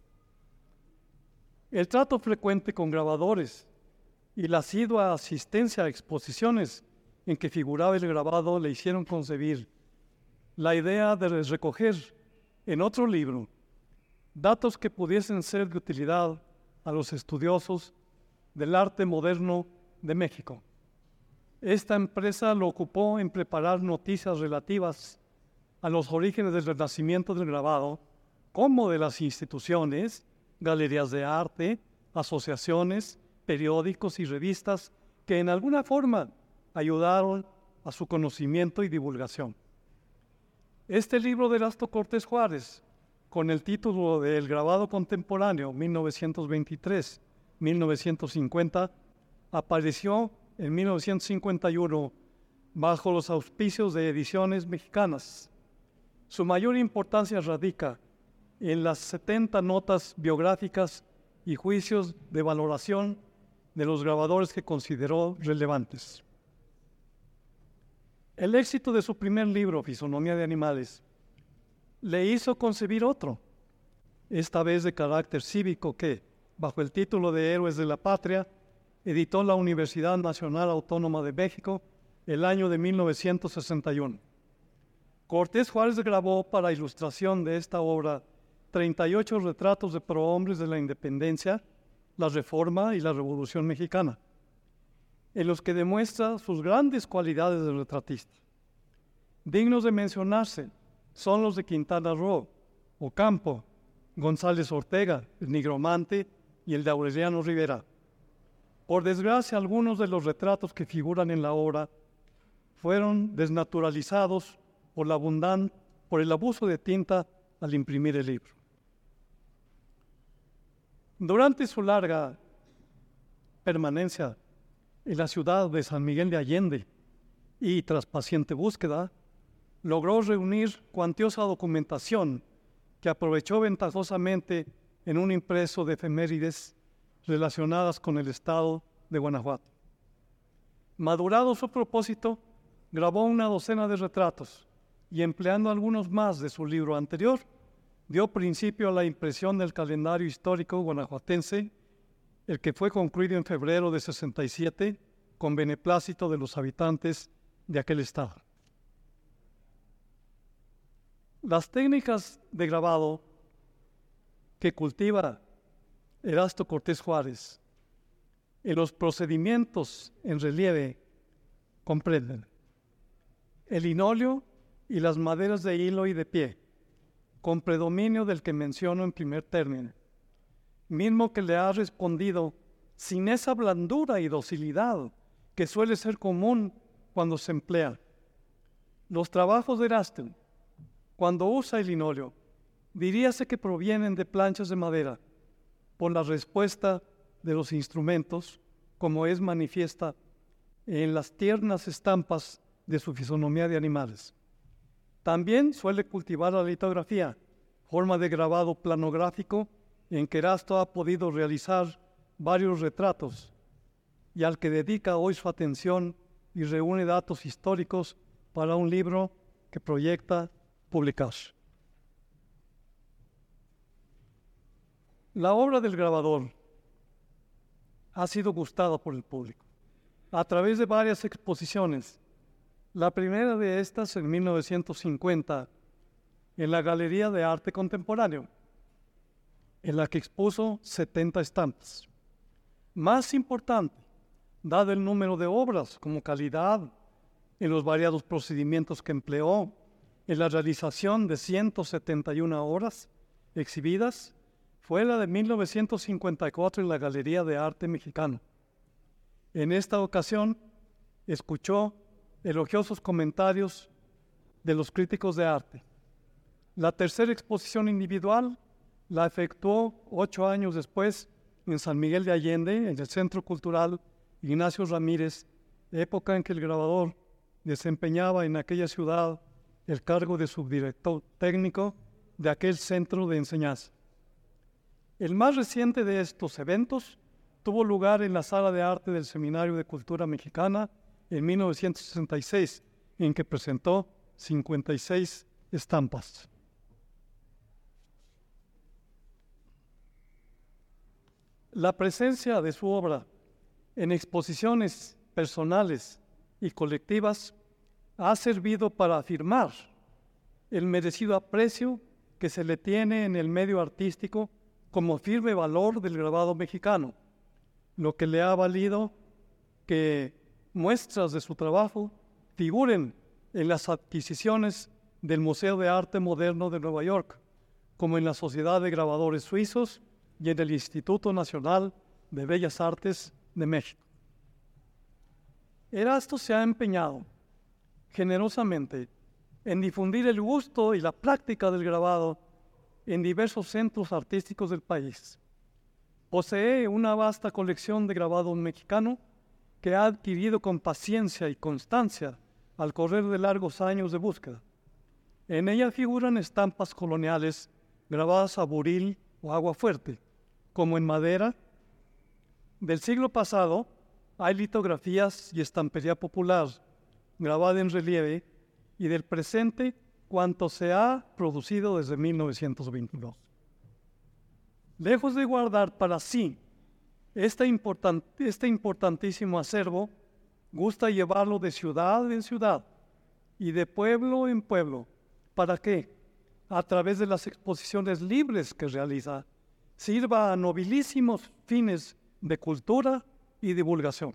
El trato frecuente con grabadores y la asidua asistencia a exposiciones en que figuraba el grabado le hicieron concebir la idea de recoger en otro libro datos que pudiesen ser de utilidad a los estudiosos del arte moderno de México. Esta empresa lo ocupó en preparar noticias relativas a los orígenes del renacimiento del grabado, como de las instituciones, galerías de arte, asociaciones, periódicos y revistas que en alguna forma ayudaron a su conocimiento y divulgación. Este libro de Erasto Cortés Juárez, con el título de El grabado contemporáneo mil novecientos veintitrés a mil novecientos cincuenta, apareció en mil novecientos cincuenta y uno bajo los auspicios de Ediciones Mexicanas. Su mayor importancia radica en las setenta notas biográficas y juicios de valoración de los grabadores que consideró relevantes. El éxito de su primer libro, Fisonomía de Animales, le hizo concebir otro, esta vez de carácter cívico, que, bajo el título de Héroes de la Patria, editó la Universidad Nacional Autónoma de México el año de mil novecientos sesenta y uno. Cortés Juárez grabó para ilustración de esta obra treinta y ocho retratos de prohombres de la independencia, la Reforma y la Revolución Mexicana, en los que demuestra sus grandes cualidades de retratista. Dignos de mencionarse son los de Quintana Roo, Ocampo, González Ortega, el Nigromante y el de Aureliano Rivera. Por desgracia, algunos de los retratos que figuran en la obra fueron desnaturalizados por, la abundan- por el abuso de tinta al imprimir el libro. Durante su larga permanencia en la ciudad de San Miguel de Allende y tras paciente búsqueda, logró reunir cuantiosa documentación que aprovechó ventajosamente en un impreso de efemérides relacionadas con el estado de Guanajuato. Madurado su propósito, grabó una docena de retratos y, empleando algunos más de su libro anterior, dio principio a la impresión del calendario histórico guanajuatense, el que fue concluido en febrero de sesenta y siete con beneplácito de los habitantes de aquel estado. Las técnicas de grabado que cultiva Erasto Cortés Juárez en los procedimientos en relieve comprenden el linóleo y las maderas de hilo y de pie, con predominio del que menciono en primer término, mismo que le ha respondido sin esa blandura y docilidad que suele ser común cuando se emplea. Los trabajos de Erasto, cuando usa el linóleo, diríase que provienen de planchas de madera, por la respuesta de los instrumentos, como es manifiesta en las tiernas estampas de su fisonomía de animales. También suele cultivar la litografía, forma de grabado planográfico en que Erasto ha podido realizar varios retratos y al que dedica hoy su atención y reúne datos históricos para un libro que proyecta publicar. La obra del grabador ha sido gustada por el público a través de varias exposiciones. La primera de estas en mil novecientos cincuenta en la Galería de Arte Contemporáneo, en la que expuso setenta estampas. Más importante, dado el número de obras como calidad, en los variados procedimientos que empleó, en la realización de ciento setenta y una obras exhibidas, fue la de mil novecientos cincuenta y cuatro en la Galería de Arte Mexicano. En esta ocasión, escuchó elogiosos comentarios de los críticos de arte. La tercera exposición individual la efectuó ocho años después en San Miguel de Allende, en el Centro Cultural Ignacio Ramírez, época en que el grabador desempeñaba en aquella ciudad el cargo de subdirector técnico de aquel centro de enseñanza. El más reciente de estos eventos tuvo lugar en la Sala de Arte del Seminario de Cultura Mexicana en mil novecientos sesenta y seis, en que presentó cincuenta y seis estampas. La presencia de su obra en exposiciones personales y colectivas ha servido para afirmar el merecido aprecio que se le tiene en el medio artístico como firme valor del grabado mexicano, lo que le ha valido que muestras de su trabajo figuren en las adquisiciones del Museo de Arte Moderno de Nueva York, como en la Sociedad de Grabadores Suizos y en el Instituto Nacional de Bellas Artes de México. Erasto se ha empeñado generosamente en difundir el gusto y la práctica del grabado en diversos centros artísticos del país. Posee una vasta colección de grabado mexicano que ha adquirido con paciencia y constancia al correr de largos años de búsqueda. En ella figuran estampas coloniales grabadas a buril o agua fuerte, como en madera. Del siglo pasado hay litografías y estampería popular grabada en relieve, y del presente cuanto se ha producido desde mil novecientos veintidós. Lejos de guardar para sí este, important, este importantísimo acervo, gusta llevarlo de ciudad en ciudad y de pueblo en pueblo. ¿Para qué? A través de las exposiciones libres que realiza, sirva a nobilísimos fines de cultura y divulgación.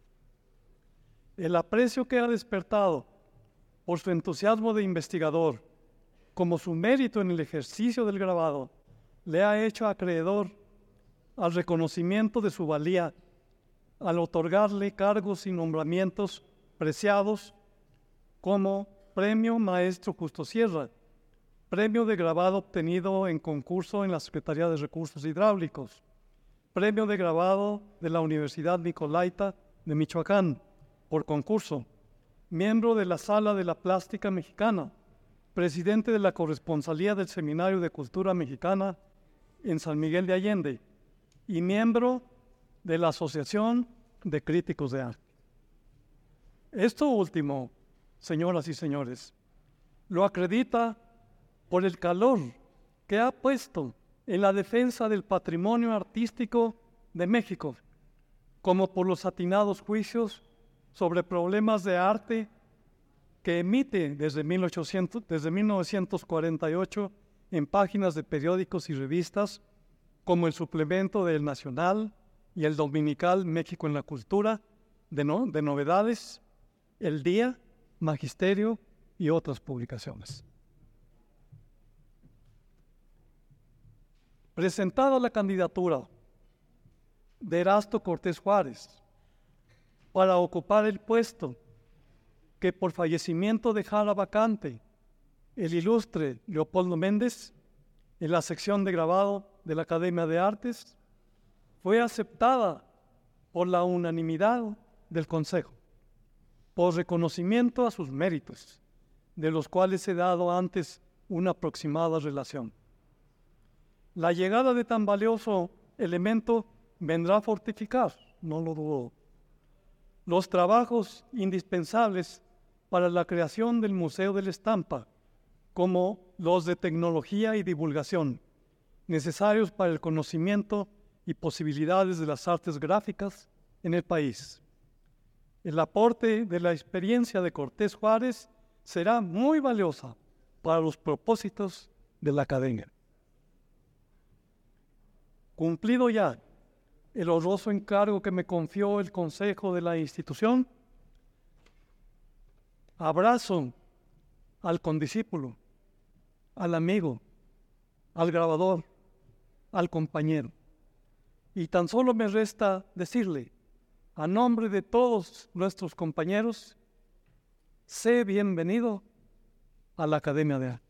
El aprecio que ha despertado por su entusiasmo de investigador, como su mérito en el ejercicio del grabado, le ha hecho acreedor al reconocimiento de su valía, al otorgarle cargos y nombramientos preciados como Premio Maestro Justo Sierra, Premio de Grabado obtenido en concurso en la Secretaría de Recursos Hidráulicos, Premio de Grabado de la Universidad Nicolaita de Michoacán, por concurso, miembro de la Sala de la Plástica Mexicana, presidente de la Corresponsalía del Seminario de Cultura Mexicana en San Miguel de Allende y miembro de la Asociación de Críticos de Arte. Esto último, señoras y señores, lo acredita por el calor que ha puesto en la defensa del patrimonio artístico de México, como por los atinados juicios sobre problemas de arte que emite desde, mil ochocientos, desde mil novecientos cuarenta y ocho en páginas de periódicos y revistas como el suplemento del Nacional y el Dominical México en la Cultura, de, no, de Novedades, El Día, Magisterio y otras publicaciones. Presentada la candidatura de Erasto Cortés Juárez para ocupar el puesto que por fallecimiento dejara vacante el ilustre Leopoldo Méndez en la sección de grabado de la Academia de Artes, fue aceptada por la unanimidad del Consejo, por reconocimiento a sus méritos, de los cuales he dado antes una aproximada relación. La llegada de tan valioso elemento vendrá a fortificar, no lo dudo, los trabajos indispensables para la creación del Museo de la Estampa, como los de tecnología y divulgación, necesarios para el conocimiento y posibilidades de las artes gráficas en el país. El aporte de la experiencia de Cortés Juárez será muy valiosa para los propósitos de la academia. Cumplido ya el honroso encargo que me confió el Consejo de la institución, abrazo al condiscípulo, al amigo, al grabador, al compañero. Y tan solo me resta decirle, a nombre de todos nuestros compañeros, sé bienvenido a la Academia de Arte.